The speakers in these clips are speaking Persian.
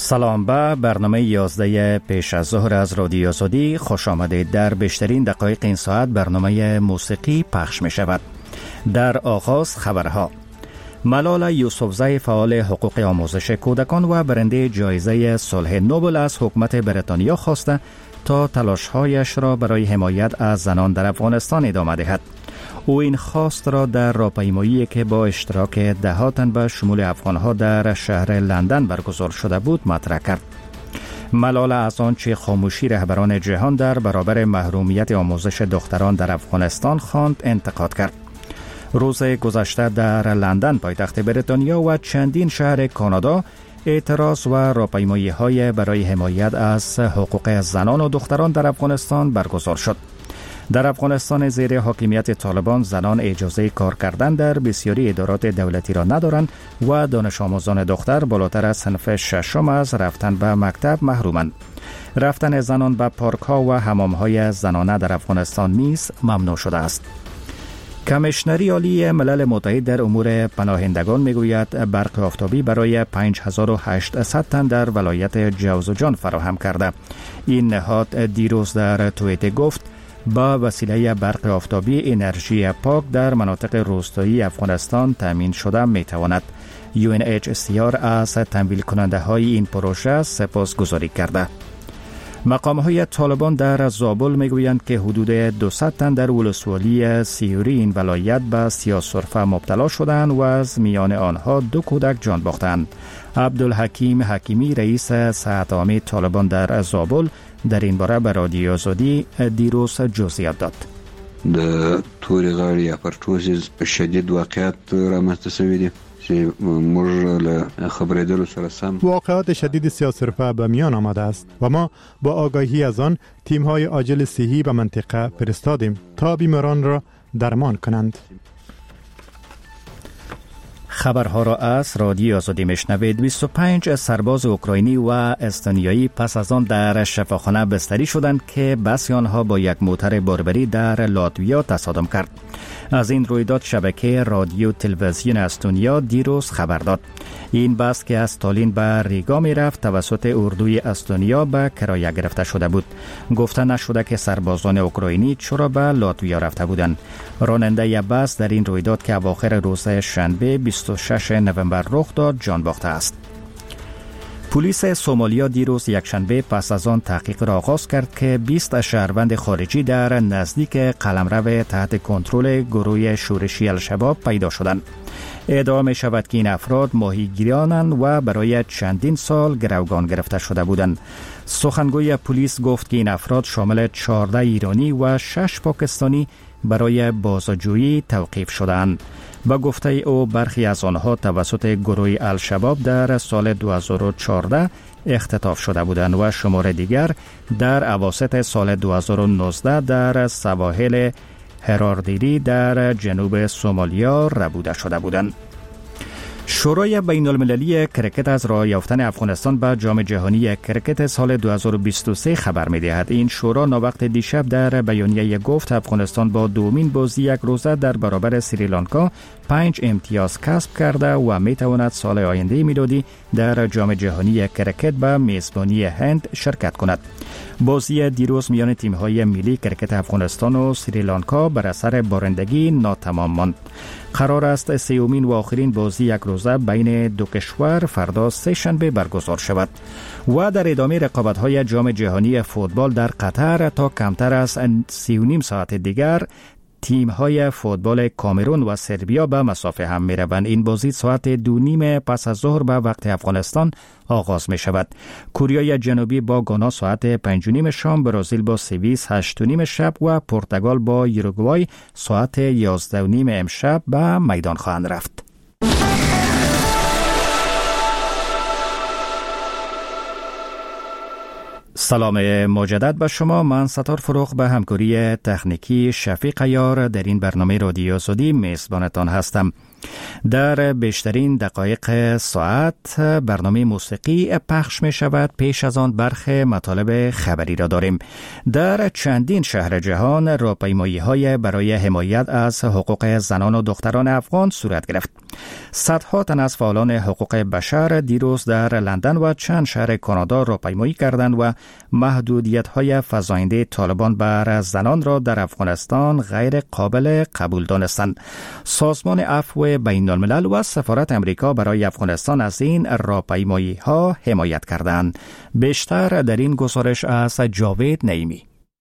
سلام به برنامه 11 پیش از ظهر از رادیو آزادی خوش آمدید. در بیشترین دقایق این ساعت برنامه موسیقی پخش می شود. در آغاز خبرها. ملال یوسفزی فعال حقوق آموزش کودکان و برنده جایزه صلح نوبل از حکومت بریتانیا خواسته تا تلاش‌هایش را برای حمایت از زنان در افغانستان ادامه دهد. او این خواست را در راهپیمایی که با اشتراک ده تن به شمول افغانها در شهر لندن برگزار شده بود مطرح کرد. ملال از آنچه خاموشی رهبران جهان در برابر محرومیت آموزش دختران در افغانستان خواند انتقاد کرد. روز گذشته در لندن پایتخت بریتانیا و چندین شهر کانادا اعتراض و راهپیمایی‌های برای حمایت از حقوق زنان و دختران در افغانستان برگزار شد. در افغانستان زیر حاکمیت طالبان زنان اجازه کار کردن در بسیاری ادارات دولتی را ندارند و دانش آموزان دختر بالاتر از صنف ششم از رفتن به مکتب محرومند. رفتن زنان به پارک ها و حمام های زنانه در افغانستان نیز ممنوع شده است. کمیشنری عالی ملل متحد در امور پناهندگان میگوید برق آفتابی برای 5800 تن در ولایت جوزجان فراهم کرده. این نهاد دیروز در توییتر گفت با وسیله برق آفتابی انرژی پاک در مناطق روستایی افغانستان تامین شده میتواند. UNHCR از تمویل کننده های این پروژه سپاسگزاری کرده. مقام‌های طالبان در زابل میگویند که حدود 200 تن در ولسوالی سیوری این ولایت به سیاه‌سرفه مبتلا شدند و از میان آنها 2 کودک جان باختند. عبدالحکیم حکیمی رئیس ساعت عامه طالبان در زابل در این باره به رادیو آزادی دیروز جزئیات داد. د تورې غاړې یا پرټوزیز شدید واقعیت رامنځته شوي دي چې موږ له خبرېدلو سره سم واقعات شدید سیاه‌سرفه به میان آمده است و ما با آگاهی از آن تیم‌های عاجل صحی به منطقه فرستادیم تا بیماران را درمان کنند. خبرها را از رادیو آزادی میشنوید. 25 سرباز اوکراینی و استونیایی پس از آن در شفاخانه بستری شدند که بسی آنها با یک موتر باربری در لاتویا تصادم کرد. از این رویداد شبکه رادیو تلویزیون استونیا دیروز خبر داد. این بس که از تالین به ریگا می رفت توسط اردوی استونیا به کرایه گرفته شده بود. گفته نشده که سربازان اوکراینی چرا به لاتویا رفته بودند. راننده بس در این رویداد که اواخر روز شنبه 26 نوامبر رخ داد جان باخته است. پلیس سومالیا دیروز یکشنبه پس از آن تحقیق را آغاز کرد که 20 شهروند خارجی در نزدیک قلمرو تحت کنترل گروه شورشی الشباب پیدا شدند. ادعا می شود که این افراد ماهیگیرانند و برای چندین سال گروگان گرفته شده بودند. سخنگوی پلیس گفت که این افراد شامل 14 ایرانی و 6 پاکستانی برای بازجویی توقیف شدند. با گفته او برخی از آنها توسط گروه الشباب در سال 2014 اختطاف شده بودند و شمار دیگر در اواسط سال 2019 در سواحل هراردیری در جنوب سومالیا ربوده شده بودند. شورای بین المللی کرکت از راه یافتن افغانستان به جام جهانی کرکت سال 2023 خبر می دهد. این شورا ناوقت دیشب در بیانیه گفت افغانستان با دومین بازی یک روزه در برابر سریلانکا 5 امتیاز کسب کرده و می تواند سال آینده میلادی در جام جهانی کرکت به میزبانی هند شرکت کند. بازی دیروز میان تیم‌های ملی کرکت افغانستان و سریلانکا بر اثر بارندگی ناتمام ماند. قرار است سومین و آخرین بازی یک روزه بین دو کشور فردا سه شنبه برگزار شود. و در ادامه رقابت‌های جام جهانی فوتبال در قطر تا کمتر از 3.5 ساعت دیگر تیم‌های فوتبال کامرون و سربیا به مسافه هم می‌روند. این بازی ساعت 2:30 پس از ظهر به وقت افغانستان آغاز می شود. کره جنوبی با گانا ساعت 5:30 شام، برزیل با سوئیس 8:30 شب و پرتغال با یوروگوای ساعت 11:30 امشب به میدان خواهند رفت. سلام مجدد به شما. من ستار فروغ به همکاری تکنیکی شفیق عیار در این برنامه رادیو آزادی میزبانتان هستم. در بیشترین دقایق ساعت برنامه موسیقی پخش می شود. پیش از آن برخی مطالب خبری را داریم. در چندین شهر جهان راهپیمایی‌های برای حمایت از حقوق زنان و دختران افغان صورت گرفت. صدها تن از فعالان حقوق بشر دیروز در لندن و چند شهر کانادا راهپیمایی کردند و محدودیت‌های فزاینده طالبان بر زنان را در افغانستان غیر قابل قبول دانستند. سازمان عفو بین الملل و سفارت امریکا برای افغانستان از این راهپیمایی‌ها حمایت کردند. بیشتر در این گزارش از جاوید نعیمی.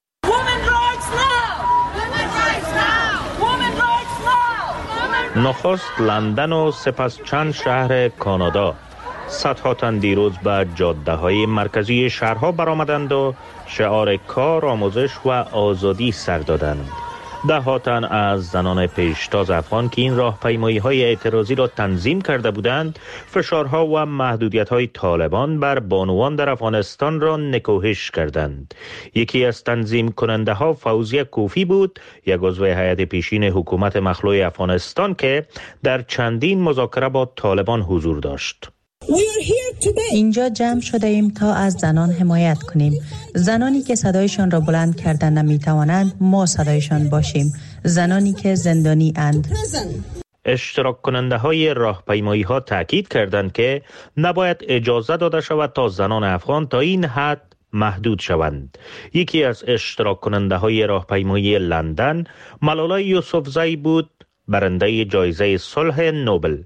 نخست لندن و سپس چند شهر کانادا صدها تن دیروز به جاده‌های مرکزی شهرها برآمدند و شعار کار، آموزش و آزادی سر دادند. ده تن از زنان پیشتاز افغان که این راهپیمایی‌های اعتراضی را تنظیم کرده بودند، فشارها و محدودیت‌های طالبان بر بانوان در افغانستان را نکوهش کردند. یکی از تنظیم کننده‌ها فوزیه کوفی بود، یک عضو هیئت پیشین حکومت مخلوع افغانستان که در چندین مذاکره با طالبان حضور داشت. اینجا جمع شده ایم تا از زنان حمایت کنیم. زنانی که صدایشان را بلند کردن نمیتوانند، ما صدایشان باشیم. زنانی که زندانی اند. اشتراک کننده های راهپیمایی ها تاکید کردند که نباید اجازه داده شود تا زنان افغان تا این حد محدود شوند. یکی از اشتراک کننده های راهپیمایی لندن ملالا یوسفزئی بود، برنده جایزه صلح نوبل.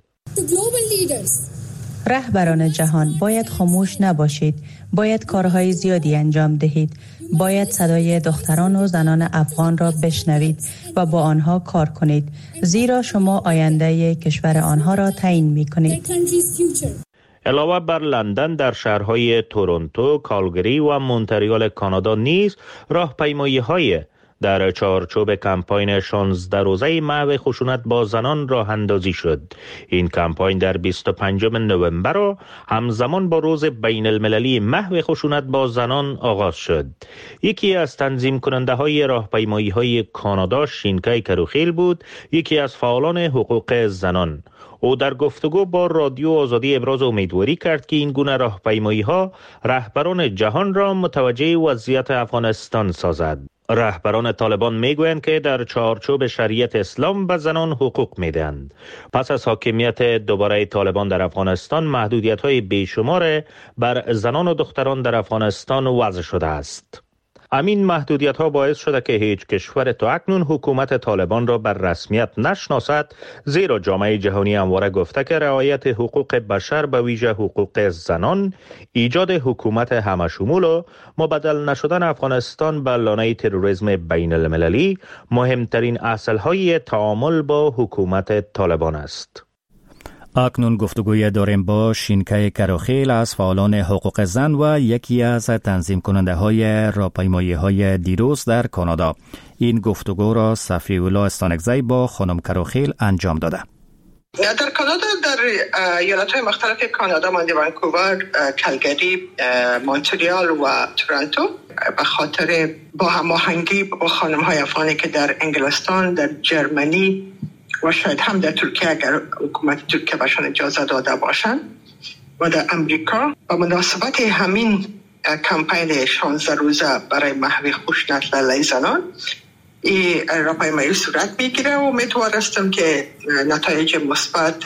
رهبران جهان باید خاموش نباشید. باید کارهای زیادی انجام دهید. باید صدای دختران و زنان افغان را بشنوید و با آنها کار کنید، زیرا شما آینده کشور آنها را تعیین می‌کنید. علاوه بر لندن، در شهرهای تورنتو، کالگری و مونتریال کانادا نیز راهپیمایی‌های در چارچوب کمپاین 16 روزه محو خشونت با زنان راه اندازی شد. این کمپاین در 25 نوامبر را همزمان با روز بین المللی محو خشونت با زنان آغاز شد. یکی از تنظیم کننده های راهپیمایی های کانادا شینکای کروخیل بود، یکی از فعالان حقوق زنان. او در گفتگو با رادیو آزادی ابراز امیدواری کرد که این گونه راهپیمایی ها رهبران جهان را متوجه وضعیت افغانستان سازد. رهبران طالبان میگویند که در چارچوب شریعت اسلام به زنان حقوق میدهند. پس از حاکمیت دوباره طالبان در افغانستان، محدودیت‌های بیشمار بر زنان و دختران در افغانستان وضع شده است. همین محدودیت‌ها باعث شده که هیچ کشور تا اکنون حکومت طالبان را بر رسمیت نشناسد، زیرا جامعه جهانی همواره گفته که رعایت حقوق بشر به ویژه حقوق زنان، ایجاد حکومت همشمول و مبدل نشدن افغانستان به لانه تروریسم بین المللی مهمترین اصل‌های تعامل با حکومت طالبان است. اکنون گفتگوی داریم با شینکای کروخیل از فعالان حقوق زن و یکی از تنظیم کننده های راهپیمایی های دیروز در کانادا. این گفتگو را صفی‌الله استانکزی با خانم کروخیل انجام داده. در کانادا، در ایالت‌های مختلف کانادا مانند ونکوور، کلگری، مونتریال و تورنتو، به خاطر با هماهنگی با خانم‌های افغانی که در انگلستان، در جرمنی و شاید هم در ترکیه اگر حکومت ترکیه بهشان اجازه داده باشند و در امریکا، با مناسبت همین کمپین 16 روزه برای محو خشونت علیه زنان این راهپیمایی صورت میگیره و امیدوار هستم که نتایج مثبت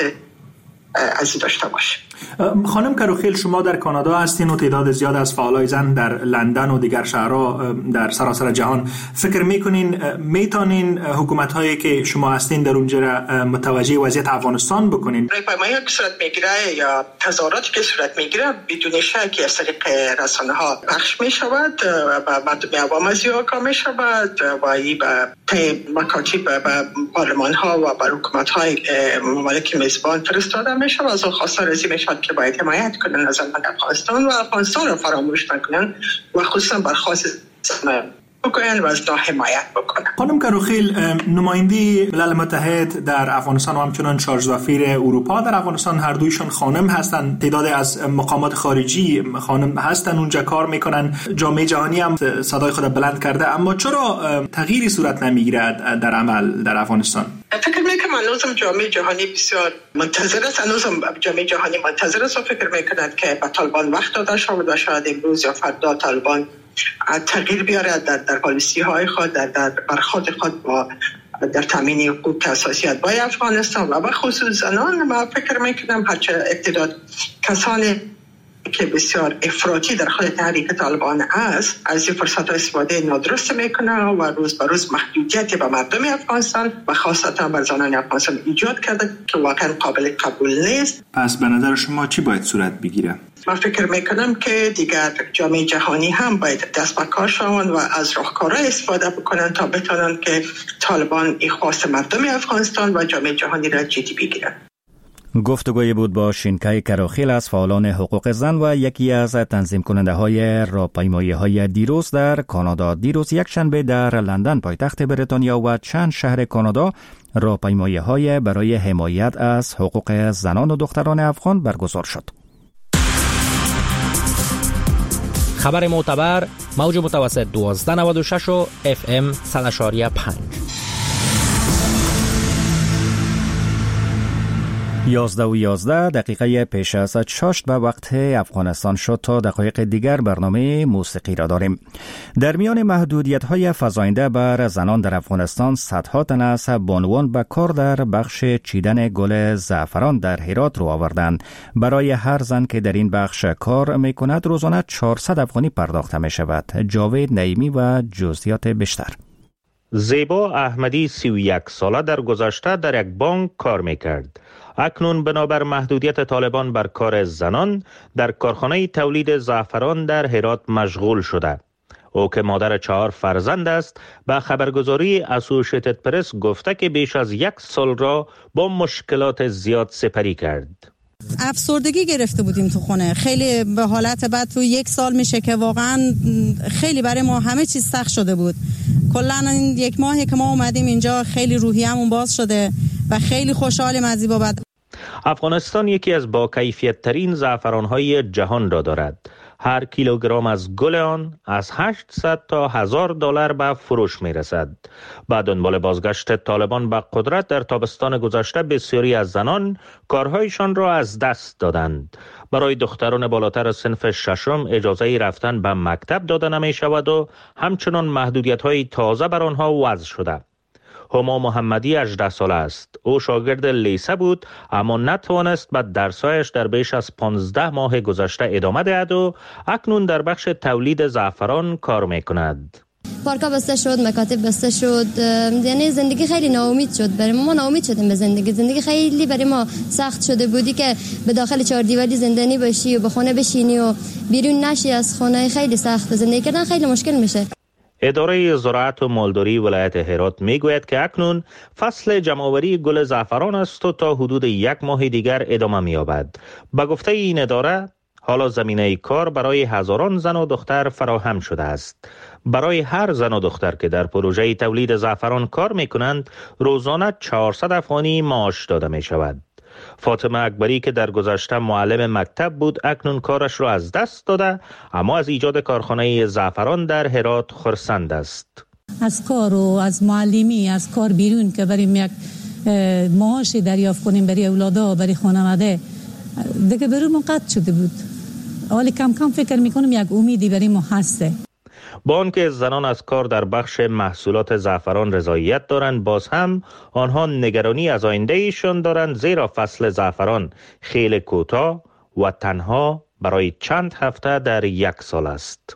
از داشته باشه. خانم کروخیل، شما در کانادا هستین و تعداد زیاد از فعالای زن در لندن و دیگر شهرها در سراسر جهان. فکر میکنین میتونین حکومت‌هایی که شما هستین در اونجا متوجه وضعیت افغانستان بکنین؟ راهپیمایی که صورت میگیره یا تظاهراتی که صورت میگیره بدون شک از طریق رسانه‌ها پخش میشود و مردم عوام از آگاه میشود و این به مکاتب به پارلمان‌ها و به حکومت‌های ممالک میزبان فرستاده میشه و از خواستار از این میشود که باید حمایت کنن از افغانستان و افغانستان رو فراموش نکنن و خصوصا برخواست بکنن و از حمایت بکنن. خانم کروخیل، نماینده ملل متحد در افغانستان و همچنان شارژ سفیر اروپا در افغانستان هر دویشون خانم هستند. تعداد از مقامات خارجی خانم هستند اونجا کار میکنن. جامعه جهانی هم صدای خود بلند کرده، اما چرا تغییری صورت نمیگیرد در عمل در افغانستان؟ فکر میکنم هنوزم جامعه جهانی بسیار منتظر است. هنوزم جامعه جهانی منتظر است و فکر میکند که به طالبان وقت داده شود و شاید امروز یا فردا طالبان تغییر بیارد در پالیسی های خود، در برخورد خود با در تامین حقوق اساسی های افغانستان و به خصوص زنان. ما فکر میکنم هرچه اقتدار کسانی که بسیار افراطی در خود تحریک طالبان است از این فرصت ها استفاده نادرست میکنه و روز به روز محدودیتی به مردم افغانستان و خاصتا بر زنان افغانستان ایجاد کرده که واقعا قابل قبول نیست. پس به نظر شما چی باید صورت بگیره؟ من فکر میکنم که دیگر جامعه جهانی هم باید دست به کار شوند و از راهکارهای استفاده بکنن تا بتونن که طالبان این خواست مردم افغانستان و جامعه جهانی را جدی بگیرن. گفتگوی بود با شینکای کروخیل از فعالان حقوق زن و یکی از تنظیم کننده های راهپیمایی های دیروز در کانادا. دیروز یک شنبه در لندن پایتخت بریتانیا و چند شهر کانادا راهپیمایی های برای حمایت از حقوق زنان و دختران افغان برگزار شد. خبر معتبر موج متوسط 1296 و FM 100.5. 11:11 پیش از 6 به وقت افغانستان شد. تا دقایق دیگر برنامه موسیقی را داریم. در میان محدودیت‌های فزاینده بر زنان در افغانستان، صدها تن از بانوان به کار در بخش چیدن گل زعفران در هرات رو آوردند. برای هر زن که در این بخش کار می‌کند روزانه 400 افغانی پرداخته می‌شود. جاوید نعیمی و جزئیات بیشتر. زیبا احمدی 31 ساله در گذشته در یک بانک کار میکرد. اکنون بنابر محدودیت طالبان بر کار زنان در کارخانه تولید زعفران در هرات مشغول شده. او که مادر 4 فرزند است به خبرگزاری اسوشیتد پرس گفته که بیش از 1 سال را با مشکلات زیاد سپری کرد. افسردگی گرفته بودیم تو خونه، خیلی به حالت بد. تو 1 سال میشه که واقعا خیلی برای ما همه چیز سخت شده بود. کلا این 1 ماهی که ما اومدیم اینجا خیلی روحیه‌مون باز شده و خیلی خوشحالیم از این بابت. افغانستان یکی از با کیفیت ترین زعفران‌های جهان را دارد. هر کیلوگرم از گل آن از 800 تا $1000 به فروش می رسد. بعد دنبال بازگشت طالبان به قدرت در تابستان گذشته بسیاری از زنان کارهایشان را از دست دادند. برای دختران بالاتر صنف 6 اجازه رفتن به مکتب داده نمی شود و همچنان محدودیت های تازه بر آنها وضع شده. هما محمدی 18 ساله است. او شاگرد لیسه بود اما نتوانست به درسایش در بیش از 15 ماه گذشته ادامه دهد و اکنون در بخش تولید زعفران کار میکند. پارکا بسته شد، مکاتب بسته شد، یعنی زندگی خیلی ناامید شد برای ما. ناامید شدیم به زندگی خیلی برای ما سخت شده بودی که به داخل 4 دیواری زندانی باشی و به خانه بشینی و بیرون نشی از خانه. خیلی سخت، زندگی کردن خیلی مشکل میشه. اداره زراعت و مالداری ولایت هرات میگوید که اکنون فصل جمع‌آوری گل زعفران است و تا حدود 1 ماه دیگر ادامه می‌یابد. به گفته این اداره حالا زمینه کار برای هزاران زن و دختر فراهم شده است. برای هر زن و دختر که در پروژه تولید زعفران کار می‌کنند روزانه 400 افغانی معاش داده می‌شود. فاطمه اکبری که در گذشته معلم مکتب بود اکنون کارش را از دست داده اما از ایجاد کارخانه زعفران در هرات خرسند است. از کار و از معلمی از کار بیرون که بریم یک معاشی دریافت کنیم برای اولادا برای خانواده دیگه برامون قطع شده بود. حالا کم کم فکر میکنم یک امیدی برای ما هسته. با آنکه زنان از کار در بخش محصولات زعفران رضایت دارند، باز هم آنها نگرانی از آینده ایشان دارند، زیرا فصل زعفران خیلی کوتاه و تنها برای چند هفته در 1 سال است.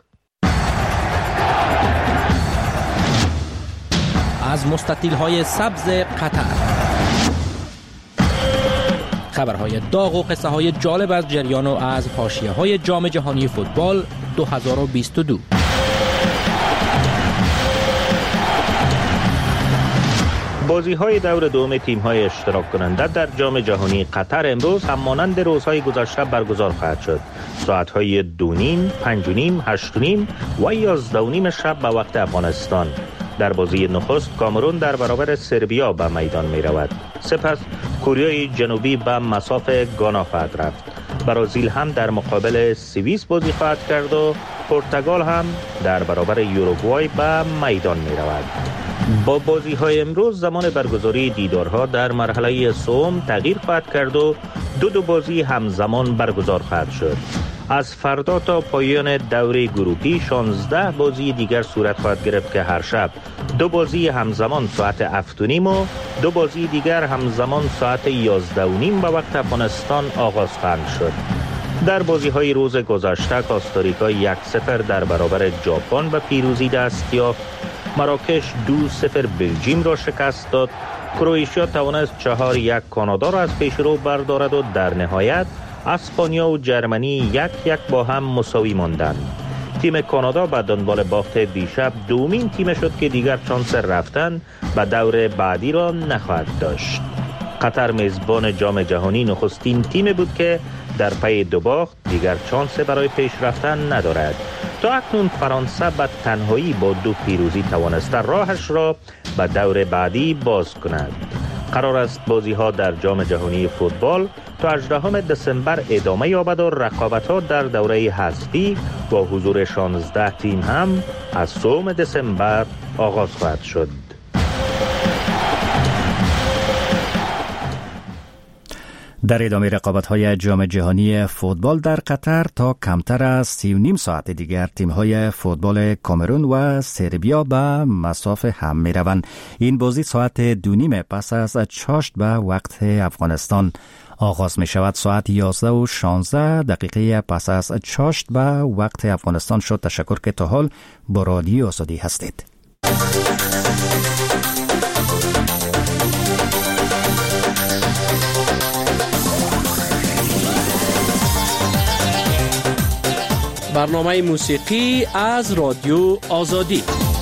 از مستطیل‌های سبز قطر خبرهای داغ و قصه های جالب از جریان و از حاشیه‌های جام جهانی فوتبال 2022. بازی‌های دور دوم تیم‌های اشتراک کننده در جام جهانی قطر امروز هم مانند روزهای گذشته برگزار خواهد شد. ساعت‌های 2:30، 5:30، 8:30 و 11:30 شب به وقت افغانستان. در بازی نخست کامرون در برابر سربیا به میدان می رود. سپس کره جنوبی به مسافه گانا خواهد رفت. برزیل هم در مقابل سوئیس بازی خواهد کرد و پرتغال هم در برابر یوروگوای به میدان می رود. با بازی های امروز زمان برگزاری دیدارها در مرحله سوم تغییر خواهد کرد و دو بازی همزمان برگزار خواهد شد. از فردا تا پایان دوره گروهی 16 بازی دیگر صورت خواهد گرفت که هر شب 2 بازی همزمان ساعت 7:30 و 2 بازی دیگر همزمان ساعت 11:30 به وقت افغانستان آغاز خواهد شد. در بازی های روز گذشته کاستاریکا 1-0 در برابر ژاپن به پیروزی دست یافت. مراکش 2-0 بلژیم را شکست داد. کرواتیا توانست 4-1 کانادا را از پیشرو بردارد و در نهایت اسپانیا و جرمنی 1-1 با هم مساوی ماندند. تیم کانادا به دنبال باخت دیشب دومین تیم شد که دیگر شانس رفتن به دور بعدی را نخواهد داشت. قطر میزبان جام جهانی نخستین تیم بود که در پی 2 باخت دیگر شانس برای پیش رفتن ندارد. تا اکنون فرانسه به تنهایی با 2 پیروزی توانسته راهش را به دور بعدی باز کند. قرار است بازی ها در جام جهانی فوتبال تا 18 دسامبر ادامه یابد و رقابت ها در دوره حذفی با حضور 16 تیم هم از 3 دسامبر آغاز خواهد شد. در ادامه رقابت‌های جام جهانی فوتبال در قطر تا کمتر از 3.5 ساعت دیگر تیم‌های فوتبال کامرون و سربیا به مسافه هم می‌روند. این بازی ساعت 2:30 پس از چاشت به وقت افغانستان آغاز می‌شود. ساعت 11:16 پس از چاشت به وقت افغانستان شد. تشکر که تا حال با رادیو آزادی هستید. برنامه موسیقی از رادیو آزادی.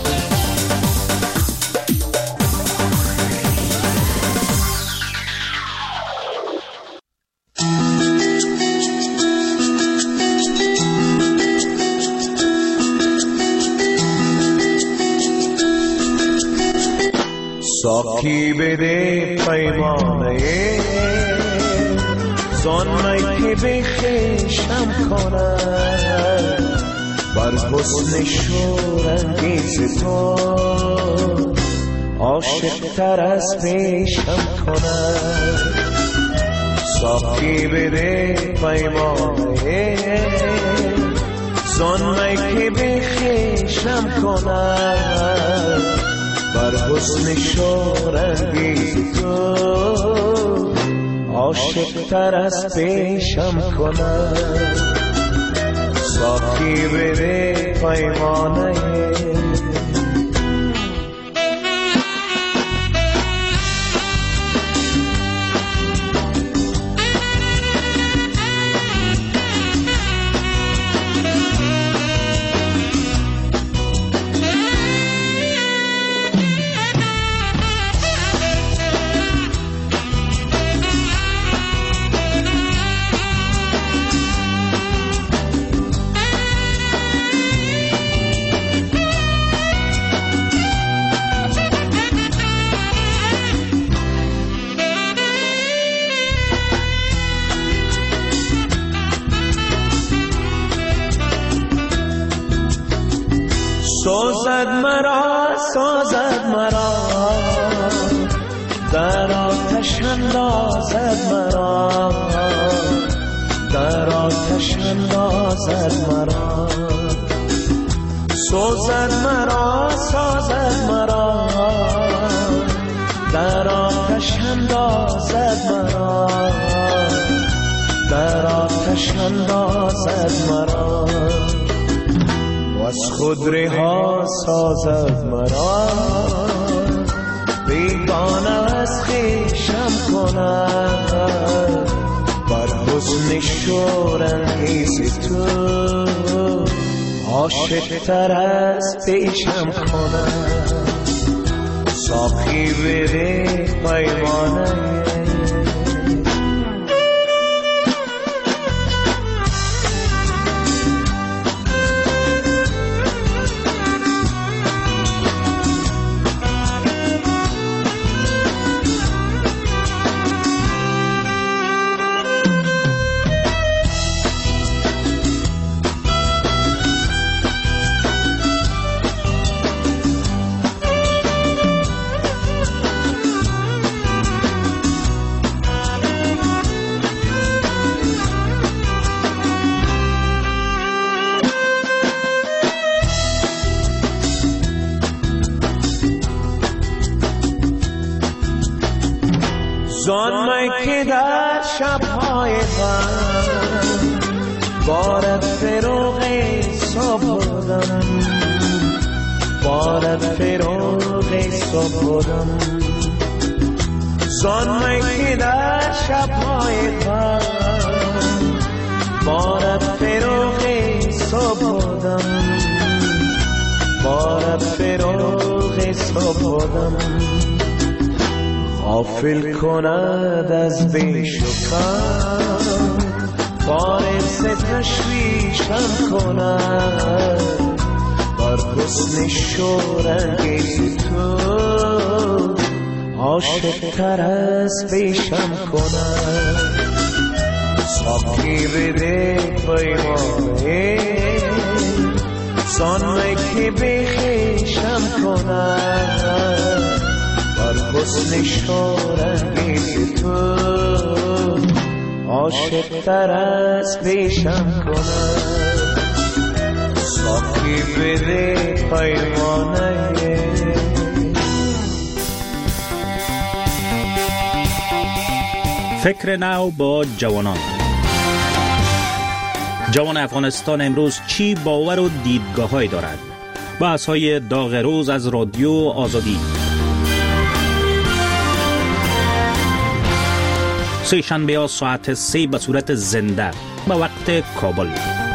ساقی بده پیمانه زانمه که بخشم کنم بر حسن شورانگیز تو عاشق تر از پیشم کنم. ساقی بده پیمانه زانمه که بخشم کنم بر حسن شورانگیز تو عاشق تر از پیشم کنم. ساقی بده پیمانه سازد مرا در آتش اندازد مرا در آتش اندازد مرا سازد مرا در آتش اندازد مرا در آتش اندازد مرا از خود رها سازد مرا بیگانه از خویشم کند بر حسن شورانگیز تو عاشق تر از پیشم کند. ساقی بده پیمانه زان که در شب‌های غم بارد فروغ صبح بودم بارد فروغ صبح بودم زان که در شب‌های غم بارد فروغ صبح بودم بارد فروغ صبح بودم غافل کند از بیش و کم باعث تشویشم کند بر حسن شورانگیز تو عاشق تر از پیشم کند ساقی بده پیمانه زان که بخیشم کند بر حسن شورانگیز تو عاشق تر از پیشم کند ساقی بده پیمانه فکر نو با جوانان. جوان افغانستان امروز چی باور و دیدگاه‌هایی دارد؟ بحث‌های داغ روز از رادیو آزادی. سه شنبه ساعت 3 به صورت زنده به وقت کابل.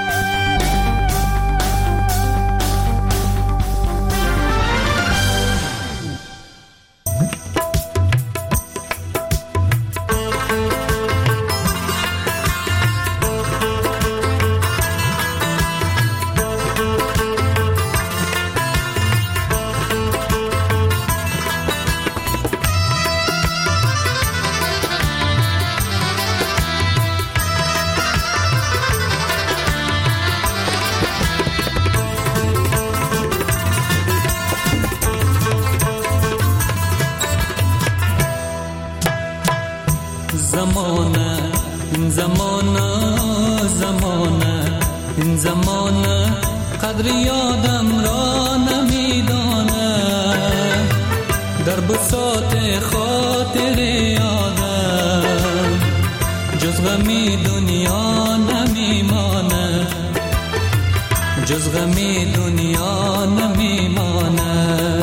این زمانه قدر یادم را نمیدانه در بساط خاطر یادم جز غمی دنیا نمیمانه جز غمی دنیا نمیمانه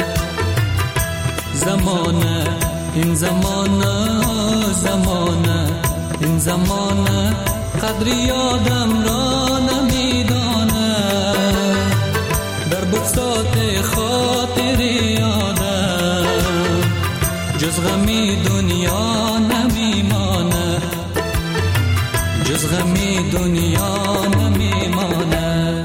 زمانه این زمانه زمانه این زمانه قدر یادم را نمیدانه در بساط خاطر یادم جز غمی دنیا نمیمانه جز غمی دنیا نمیمانه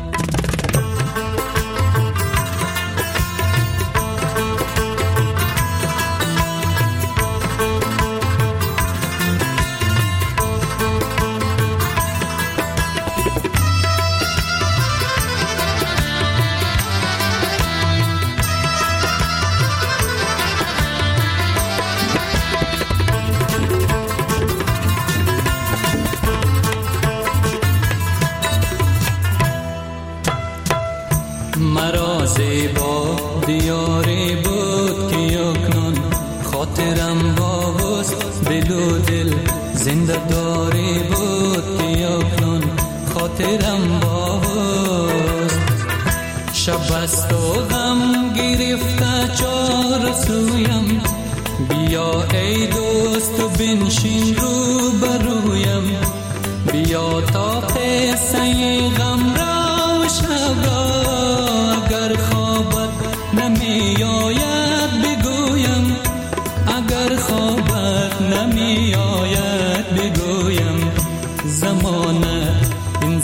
مرا زیبا دیاری بود که یکنون خاطرم با حسن دل و دل زنده داری بود که یکنون خاطرم با حسن شب است و غم گرفته چار سویم بیا ای دوست و بنشین رو برویم بیا تا قصه غم را و شب را اگر خوابت نمی آید بگو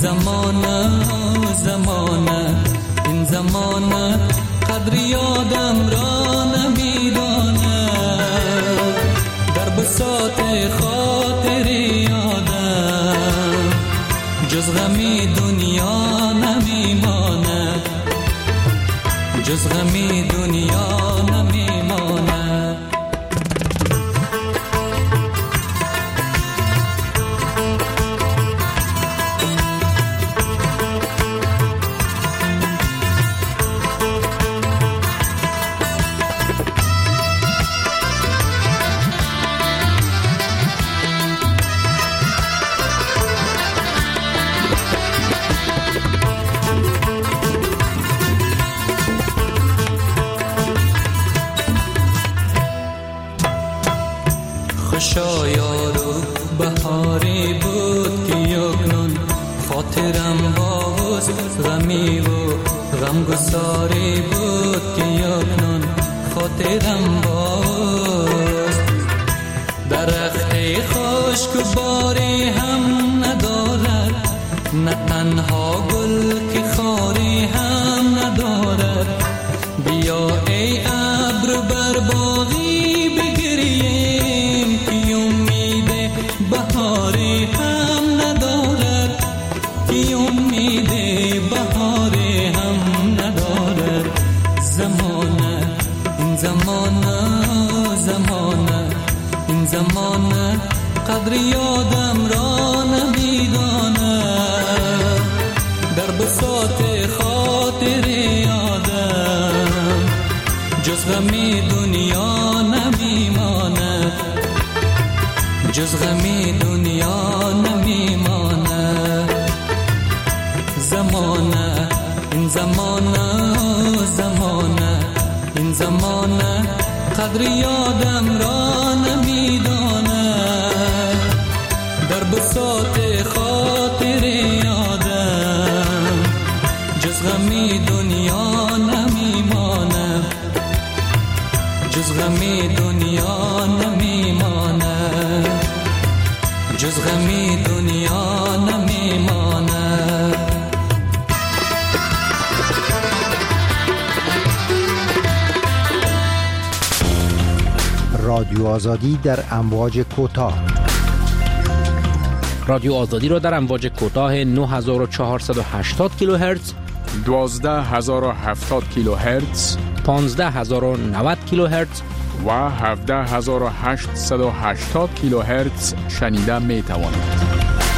این زمانه قدر یادم را نمیداند، در بساط خاطر یادم جز غمی دنیا نمیماند، جز غمی دنیا نمیماند. شاید و بهاری بود که یکنون خاطرم باز غمی و غمگساری بود که یکنون خاطرم باز. درخت خشک و باری هم ندارد، نه تنها گل که خاری هم ندارد. بیا ای ابر بر باغی بگریم که امید بهاری هم ندارد، که امید بهاری هم ندارد. زمانه این زمانه قدر یادم را نمیداند، در بساط خاطر یادم جز غمی دنیا نمیماند، جز غمی دنیا نمیماند. زمانه این زمانه قدر یادم را نمیداند، در بساط خاطر یادم جز غمی دنیا نمیماند، جز غمی دنیا نمیماند، جز غمی دنیا نمیماند. رادیو آزادی در امواج کوتاه. رادیو آزادی را در امواج کوتاه 9480 کیلوهرتز، 12070 کیلوهرتز، 15090 کیلوهرتز و 17880 کیلوهرتز شنیده می توانید.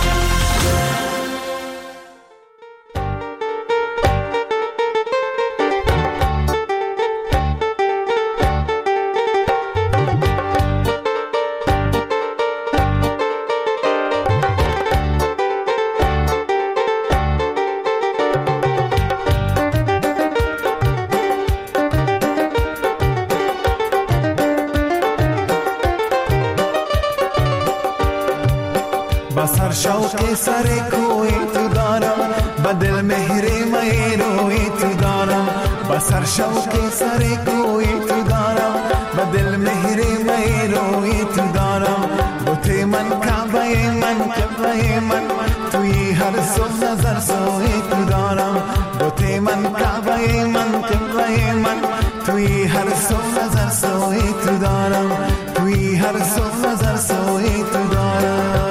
بسر شوق سر کوی تو دارم، بدل مهری می روی تو دارم. بسر شوق سر کوی تو دارم، بدل مهری می روی تو دارم. بوتی من کعبه من توی هر سو نظر سوی تو دارم. بوتی من کعبه من توی هر سو نظر سوی تو دارم. توی هر سو نظر سوی تو دارم.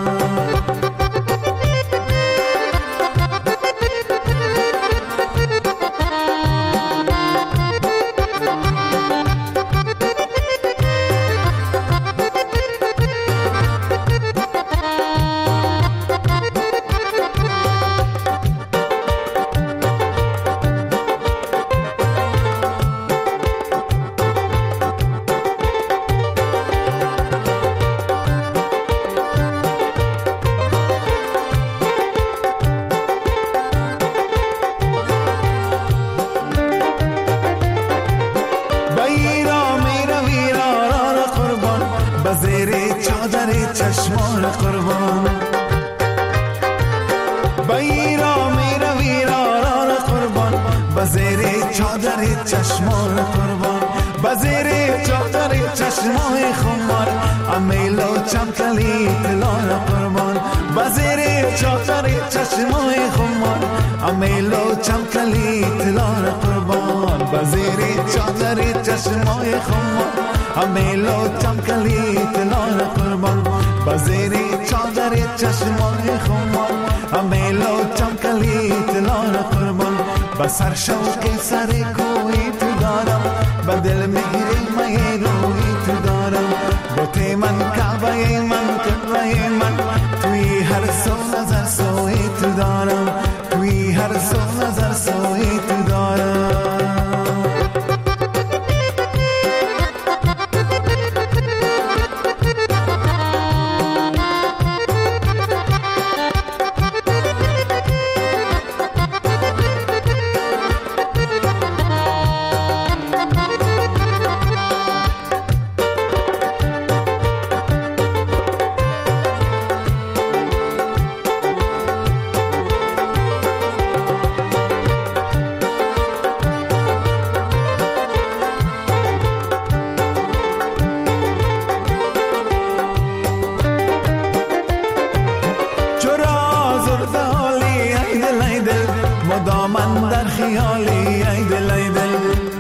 چشمان قربان بیرا میرا ویران قربان بزیر چادر چشمان قربان بزیر چادر چشمان خمار امیلو چمکلی تلان قربان بزیر چادر چشمان خمار امیلو چم کلیت نار قربان با زیری چادر چشمان خمار امیلو چم کلیت نار قربان با سر شوق سر کوی تو دارم با دل مهری مای روی تو دارم بوته من کعبه من قبله من توی هر سو نظر سوی تو دارم توی هر سو نظر سوی تو دارم مدامن در خیالی ای دل ای دل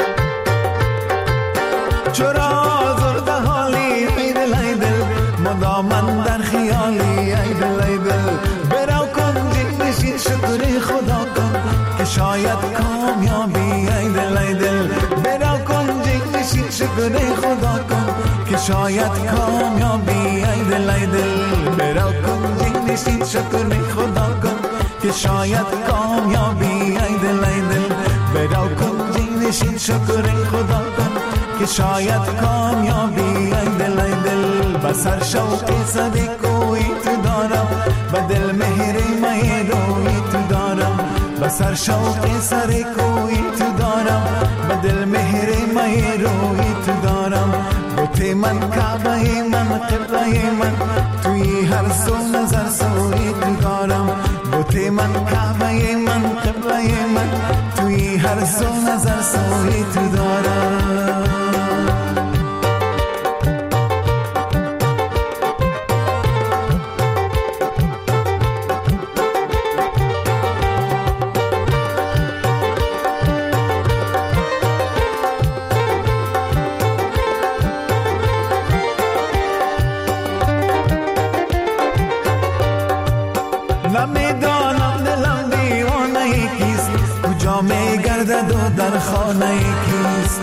چرا زرد حالی ای دل ای دل مدامن در خیالی ای دل ای دل براو کن جنشین شکر خدا کن که شاید کامیابی ای دل ای دل براو کن جنشین شکر خدا کن که شاید کامیابی ای دل ای دل براو کن جنشین شکر خدا کن که شاید کامیابی ای دل ای دل براو کن جنشین شکر خدا کن که شاید کامیابی ای دل ای دل بسر شوق صدی کوی تو دارم با دل مهری مای روی تو دارم بسر شوق سر کوی تو دارم با دل مهری مای روی تو دارم بوته من کعبه من قبله من توی هر سو نظر سوی تو دارم بوته من کعبه من قبله من توی هر سو نظر سوی تو دارم نمیدانم دلم دیوانه کیست کجا میگردد و در خانه کیست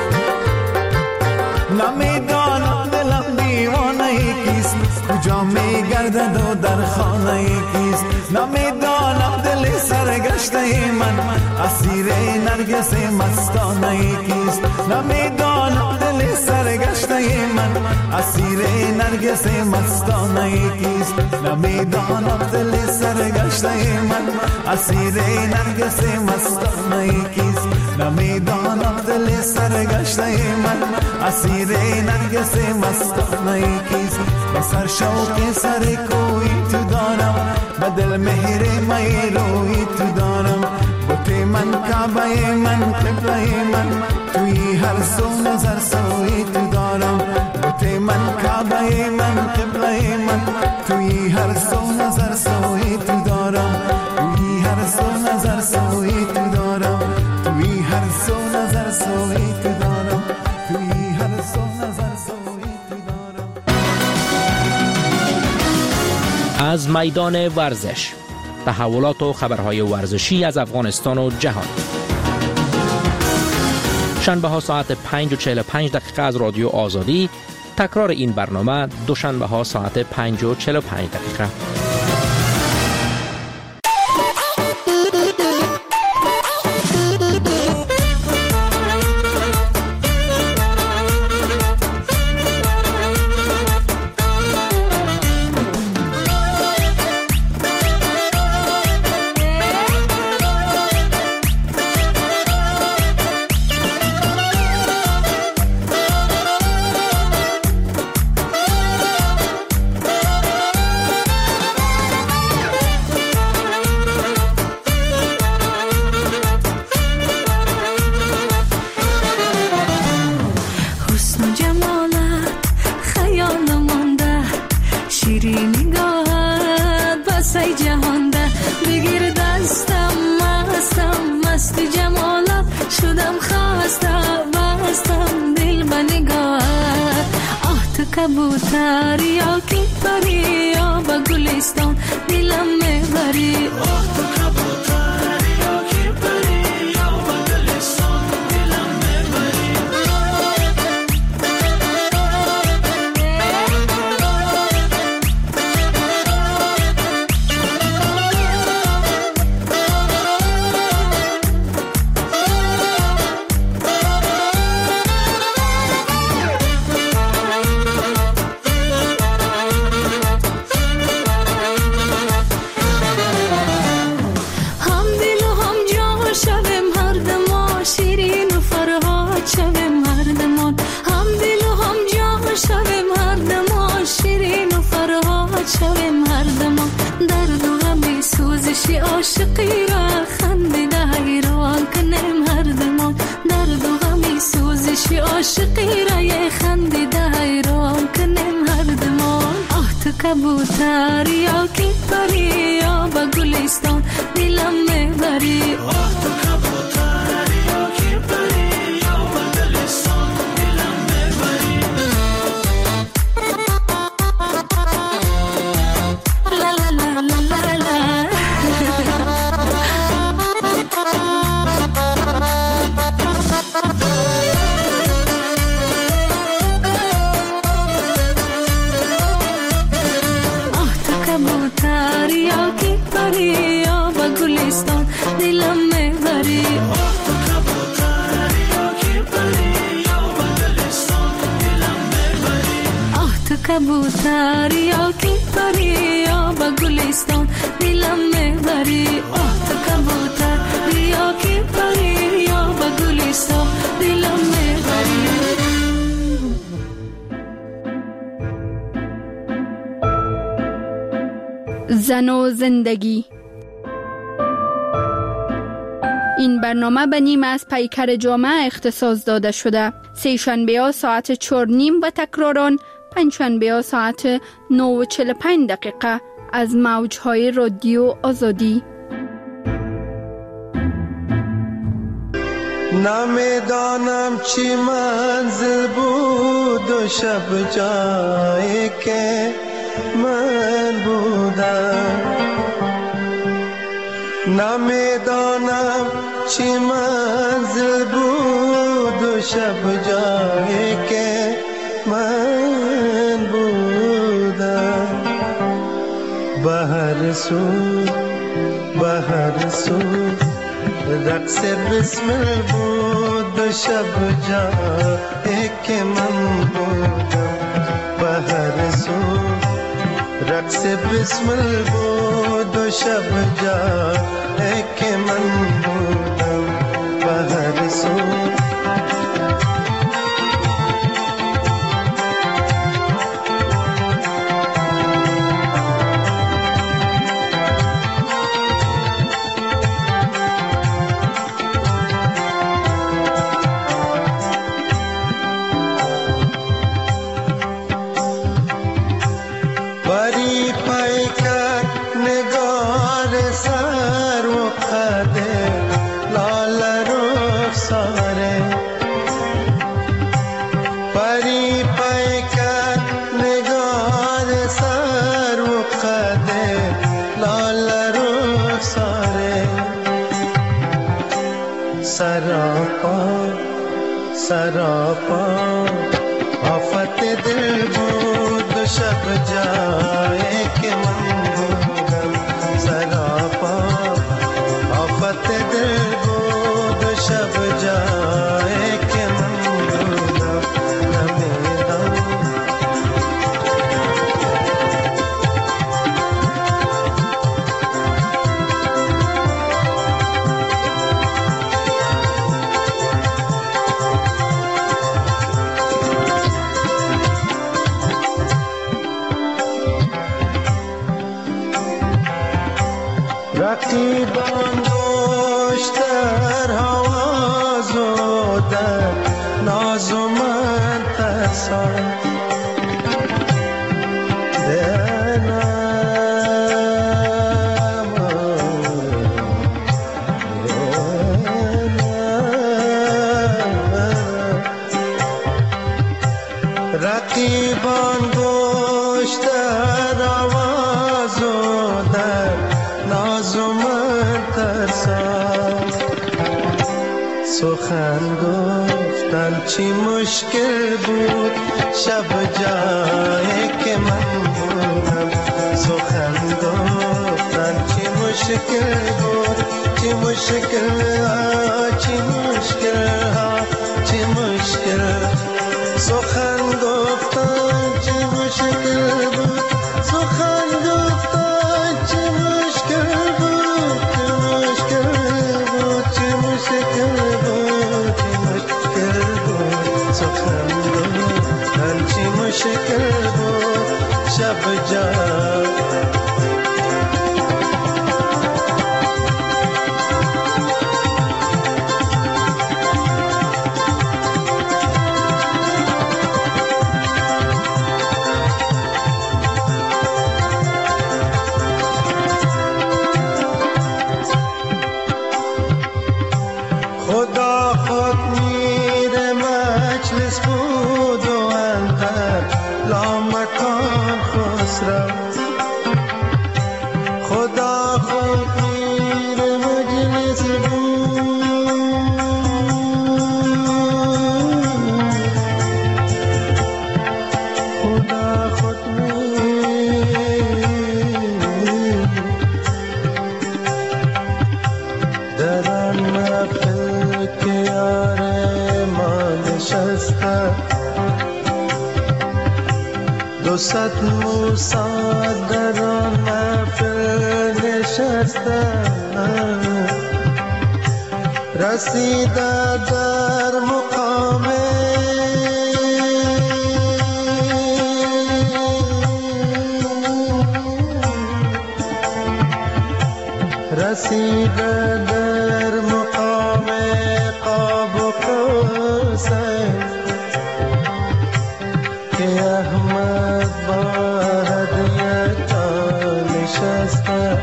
نمیدانم دلم دیوانه کیست کجا میگردد و در خانه کیست نمیدانم دل سرگشته من اسیر نرگس مستانه کیست نمیدانم دل سرگشته من اسیر نرگس مستانه کیست نمیدانم دل سرگشته من اسیر نرگس مستانه کیست نمیدانم دل سرگشته من اسیر نرگس مستانه کیست بسر شوق سر کوی تو دارم با دل مهر مای روی تو دارم بوته من کعبه من قبله من توی هر سو نظر سوی تو دارم بوته من کعبه من قبله من توی هر سو نظر سوی تو دارم توی هر سو نظر سوی تو دارم توی هر سو نظر سوی تو دارم توی هر سو نظر سوی تو دارم. از میدان ورزش، تحولات و خبرهای ورزشی از افغانستان و جهان. شنبه ها ساعت 5:45 از رادیو آزادی. تکرار این برنامه دوشنبه ها ساعت 5:45. شدم خسته بستم دل منی تو کبوتر یا کی پری یا با گلستان دلم میبری تو کبوتر یا کی پری یا با گلستان دلم میبری عاشقی را خنده حیران کنم هر دمان درد و غمی سوزشی عاشقی را یه خنده حیران کنم هر دمان تو کبوتر یا کی پری یا با گلستان دلم میبری تو کبوتر یا کی پری یا با گلستان دلم میبری لا لا لا لا لا لا دلم میبری تو کبوتر یا کی پری یا با گلستان دلم میبری تو کبوتر یا کی پری یا با گلستان دلم میبری تو کبوتر یا کی پری یا با گلستان دلم میبری زن و زندگی. این برنامه به نیم از پیکر جامعه اختصاص داده شده. سه شنبه ها ساعت 4:30 و تکراران پنج شنبه ها ساعت 9:45 از موجهای رادیو آزادی. نمیدانم چی منزل بود و شب جایی که من بودم، نمیدانم چی منزل بود و شب جایی که من بودم. به هر سو رقص بسمل بود و شب جایی که من بودم. به هر سو رقص بسمل بود و شب جایی که من بودم. به هر سو सरापा आफत दिल بود शब जाए के मन भूलम सरापा आफत दिल بود शब जाए के मन भूलम رقیبان دوشتر حواز و در ناز و من ترسان رقیب رقیبان گوش در آواز و در ناز و من ترساز سخن گفتن چی مشکل بود شب جایی که من بودم سخن گفتن چی مشکل بود چی مشکل ها چی مشکل ها چی مشکل سخن گفتن چی مشکل بود سخن گفتن چی مشکل بود چی مشکل بود چی مشکل بود چی مشکل بود سخن گفتن چی مشکل بود شب جان صد موسا در محفل نشستن رسیده در مقام رسیده در مقام قاب و قوسین که احمد با هدیت نشسته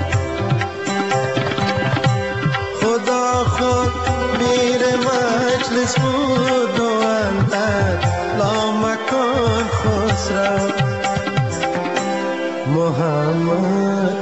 خدا خود میر مجلس بود و اندر لامکان خسرو محمد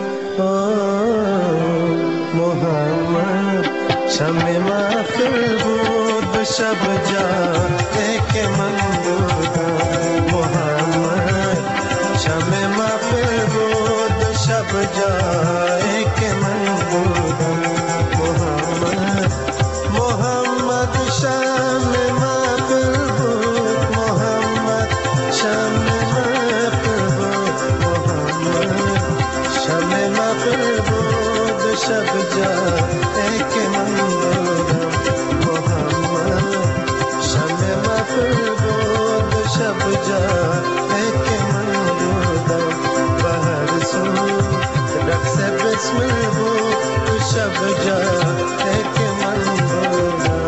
محمد شمع محفل بود به شب جایی که من بودم محمد شمع محفل بود به شب جایی که من بودم محمد محمد شمع محفل بود محمد شمع محفل بود محمد شمع محفل بود به شب جایی که من بودم محمد شمع محفل بود به شب جایی که من بودم و هر سو رقص بسمل بود به شب جایی که من بودم.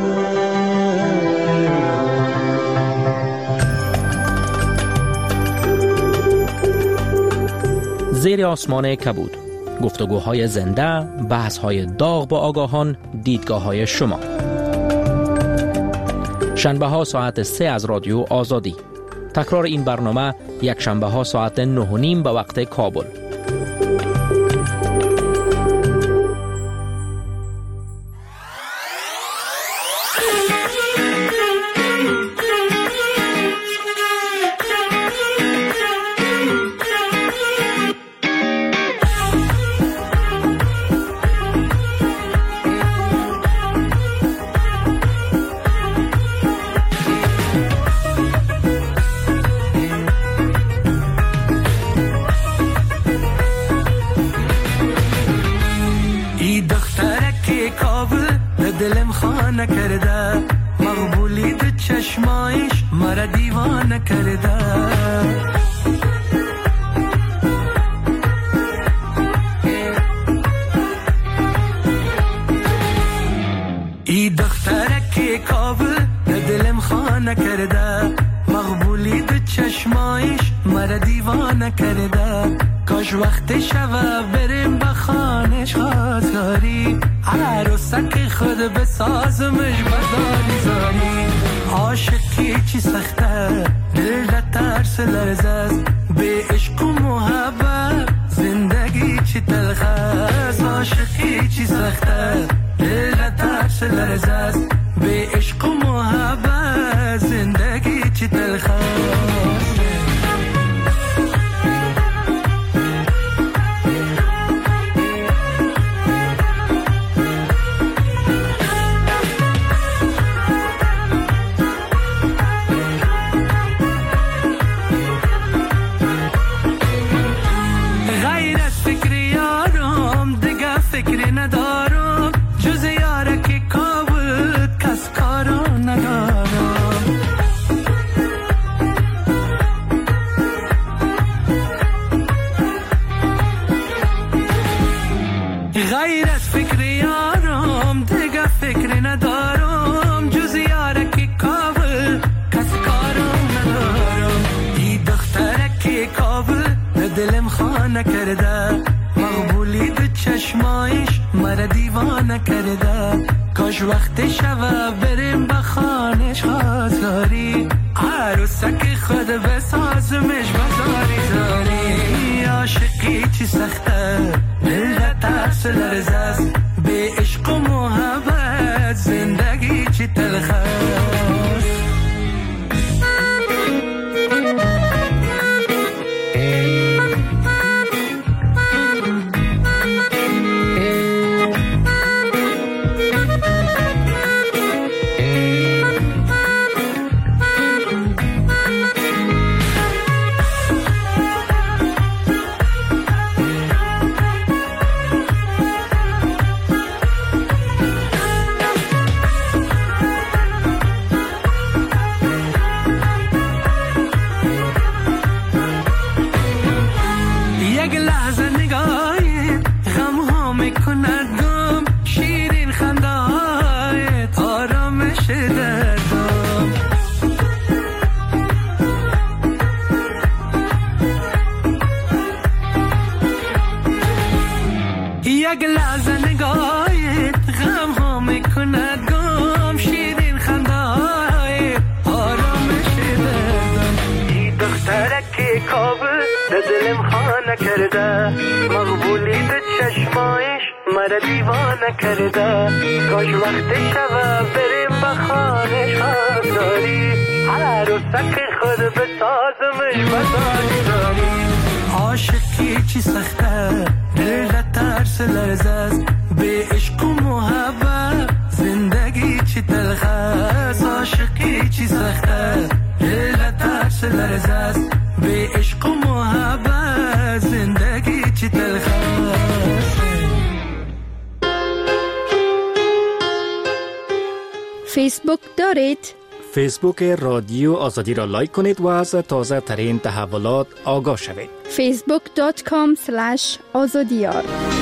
زیر آسمان کبود، گفتگوهای زنده، بحث‌های داغ با آگاهان، دیدگاه‌های شما. شنبه‌ها ساعت 3 از رادیو آزادی. تکرار این برنامه یک شنبه‌ها ساعت 9:30 به وقت کابل. دلم خانه کرده مقبولی ده چشمایش مرا دیوانه کرده ای دختره که کابل ده دلم خانه کرده مقبولی ده چشمایش مرا دیوانه کرده کاش وقت شوه بریم به خانش خواستگاری عروسک خود بسازمش بداری زاری عاشقی چی سخته دل را ترس لرزه است به عشق و محبت زندگی چی تلخ است عاشقی چی سخته دل را ترس لرزه است به عشق و محبت زندگی چی تلخ است فکری ندارم جز یاره که کابل کس کارو ندارم غیر از فکری یارم دیگه فکری ندارم جز یاره که کابل کس کارو ندارم ای دختره که کابل دلم خانه کرده مقبولی به چشمایش مرا دیوانه کرده کاش وقت شوه بریم به خانش خاطری عروسک خود بسازمش بزاری زاری عاشقی چی سخته دل را ترس لرزه است به عشق و محبت زندگی چی تلخ است یک لحظه نگاهت غم ها میکند گم شیرین خنده های آرامش دردم ای دختره که کابل دلم خانه کرده مقبولی به چشمایش مرا دیوانه کرده کاش وقت شوه بریم به خانش خاطری عروسک خود بسازمش بزاری داری عاشقی چی سخته دل را ترس لرزه است به عشق و محبت زندگی چی تلخ است عاشقی چی سخته دل را ترس لرزه است به عشق و محبت زندگی چی تلخ است فیسبوک دارید؟ فیسبوک رادیو آزادی را لایک کنید و از تازه ترین تحولات آگاه شوید. facebook.com/azadiyar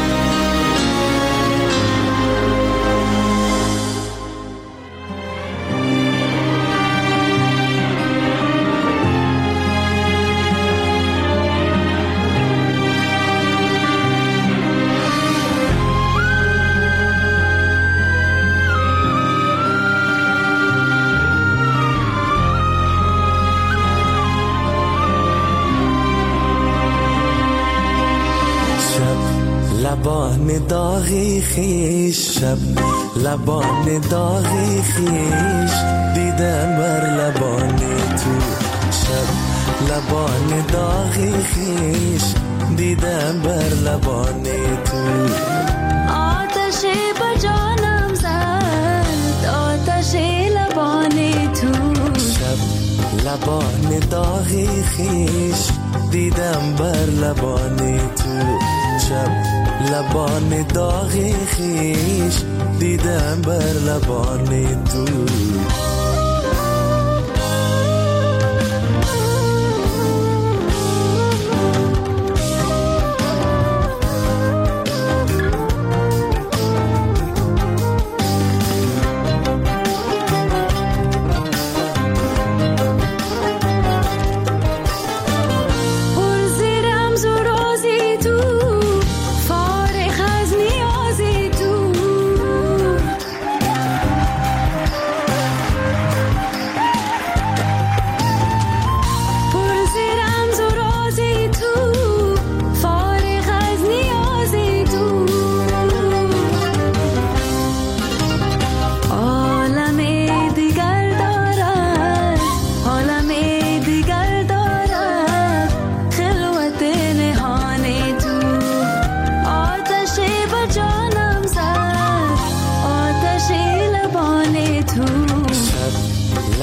لبان داغی خیش شب لبان داغی خیش دیدم بر لبان تو شب لبان داغی خیش دیدم بر لبان تو آتشی با جانم زد آتشی لبان تو شب لبان داغی خیش دیدم بر لبان تو شب لبان داغی خیش دیدم بر لبان تو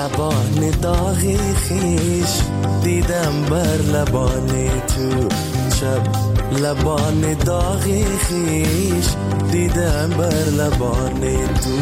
لبان داغی خیش دیدم بر لبان تو شب لبان داغی خیش دیدم بر لبان تو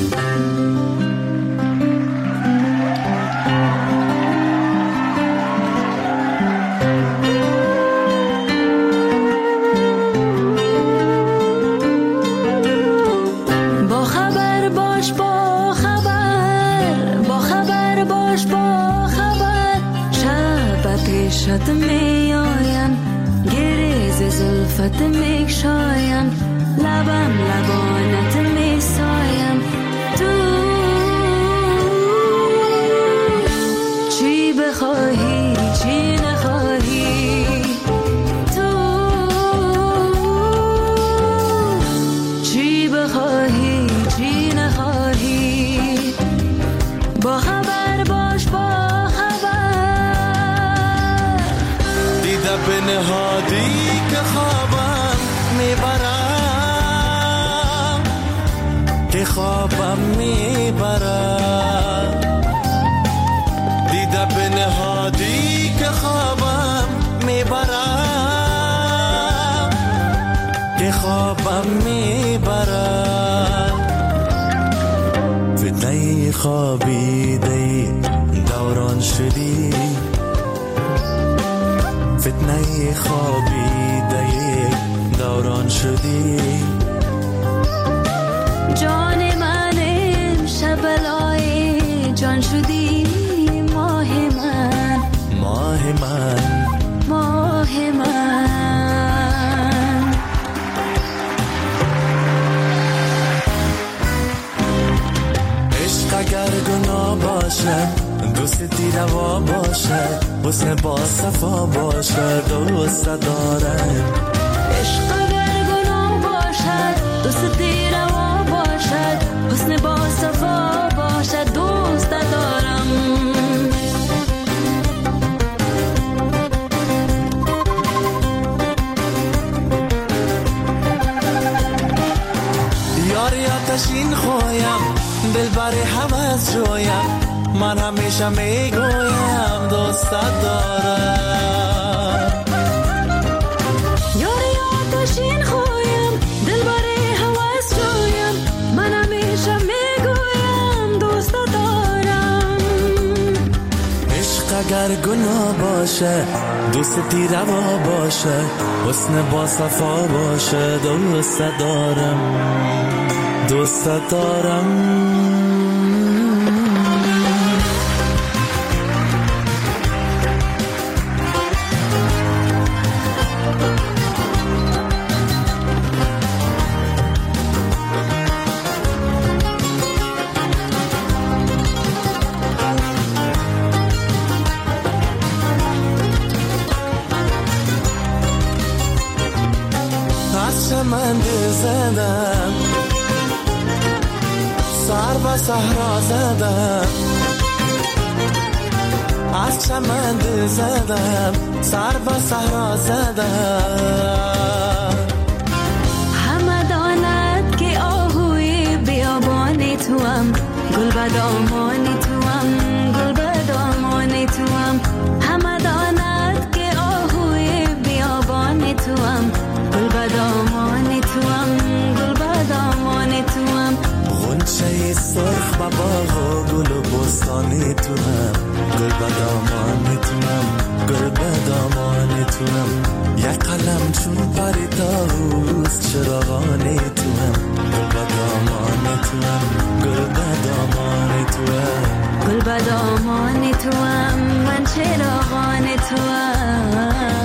شد می آیم گریز زلفت می شایم لبم لبانت می سایم تو چی بخواهی چی نخواهی تو چی بخواهی چی نخواهی با خبر باش با به نهادی که خوابم میبرم که خوابم میبرم دیده به نهادی که خوابم میبرم که خوابم میبرم فتنه خوابیده دوران شدی فتنه خوابیده دوران شدی جان من امشب لای جان شدی ماه من ماه من ماه من عشق اگر گناه باشد دوستی روا باشد حسن با صفا باشد دوست دارم عشق اگر گناه باشد دوستی روا باشد حسن با صفا باشد دوست دارم یاری آتشین خویم دلبر هوس جویم من همیشه میگویم دوست دارم یاری آتشین خویم دلبر هوس جویم من همیشه میگویم دوست دارم عشق اگر گناه باشه دوستی روا باشه حسن با صفا باشه دوست دارم دوست دارم من زدم سر و صحرا زدم از چمن زدم سر و صحرا زدم همه داند که آهوی بیابان توام گل بدامان توام گل بدامان توام همه داند که آهوی بیابان توام گل بدامان توام گل بدامان توام غنچه سرخ و باغ و گل و بستان توام گل بدامان توام گل بدامان توام یک قلم چون پری طاووس چراغان توام گل بدامان توام گل بدامان توام گل بدامان توام من چراغان توام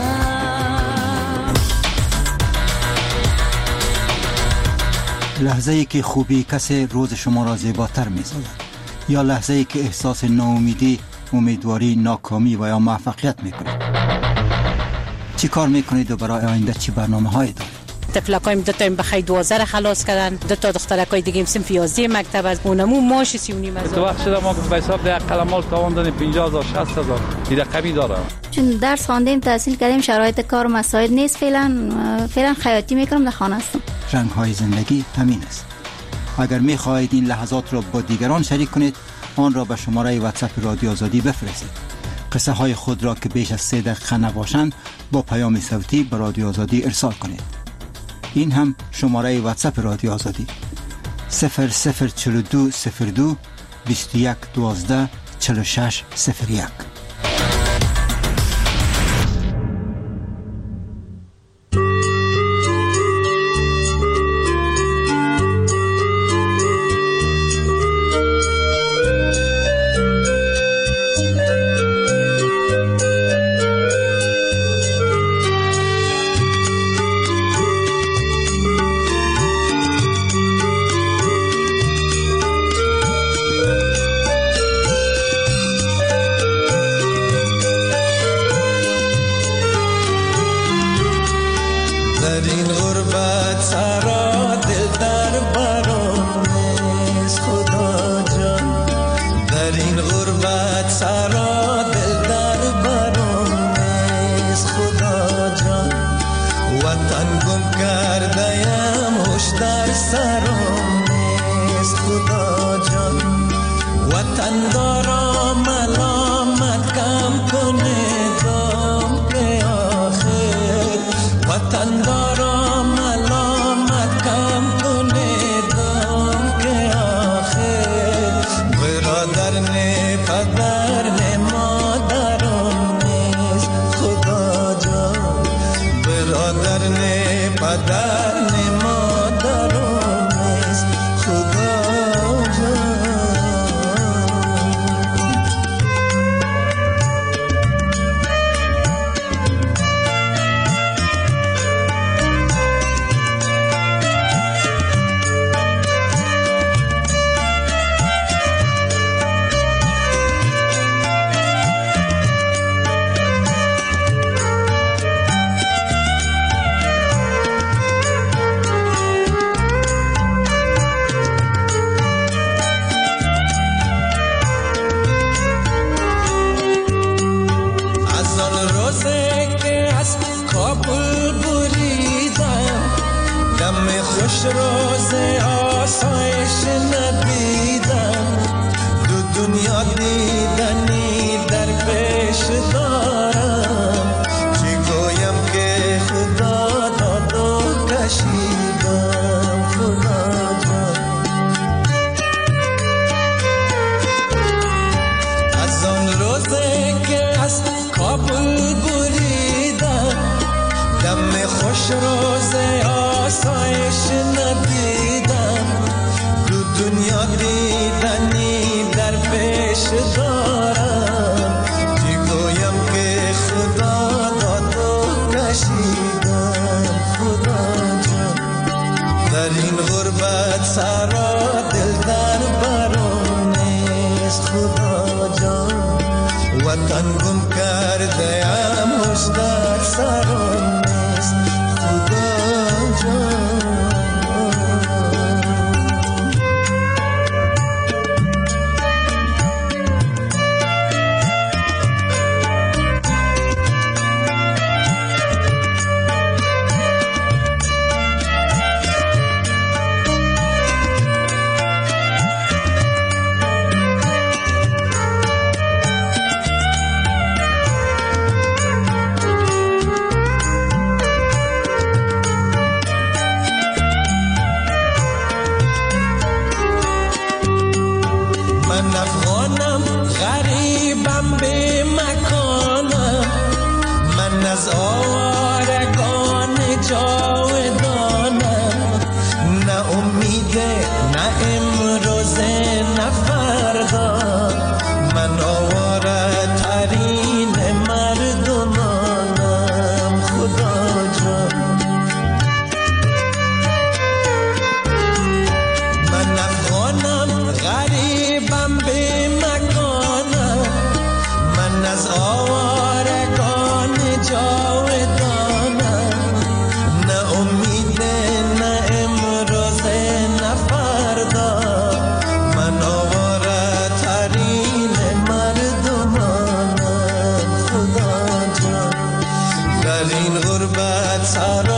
لحظه ای که خوبی کسی روز شما را زیباتر می سازد یا لحظه ای که احساس ناامیدی، امیدواری، ناکامی و یا موفقیت می کنید. چی کار می کنید و برای آینده چی برنامه هایی دارید؟ طفلکایم دو تا بخی 12 خلاص کردن، دو تا دخترکای دیگه صنف 11 مکتب از اونمو ماش 39 هزار. تو وقت شده ما به حساب ده قلمال تاوان دادیم 50000 60000 دیگه کمی داره. چون درس خواندیم تحصیل کردیم شرایط کار مساعد نیست فعلا خیاطی میکنم در خانه هستم. رنگ های زندگی همین است. اگر می خواهید این لحظات را با دیگران شریک کنید آن را به شماره واتساپ رادیو آزادی بفرستید. قصه های خود را که بیش از 3 دقیقه نباشند با پیام صوتی به رادیو آزادی ارسال کنید. این هم شماره واتساپ رادیو آزادی 004202 2112 4601. در این غربت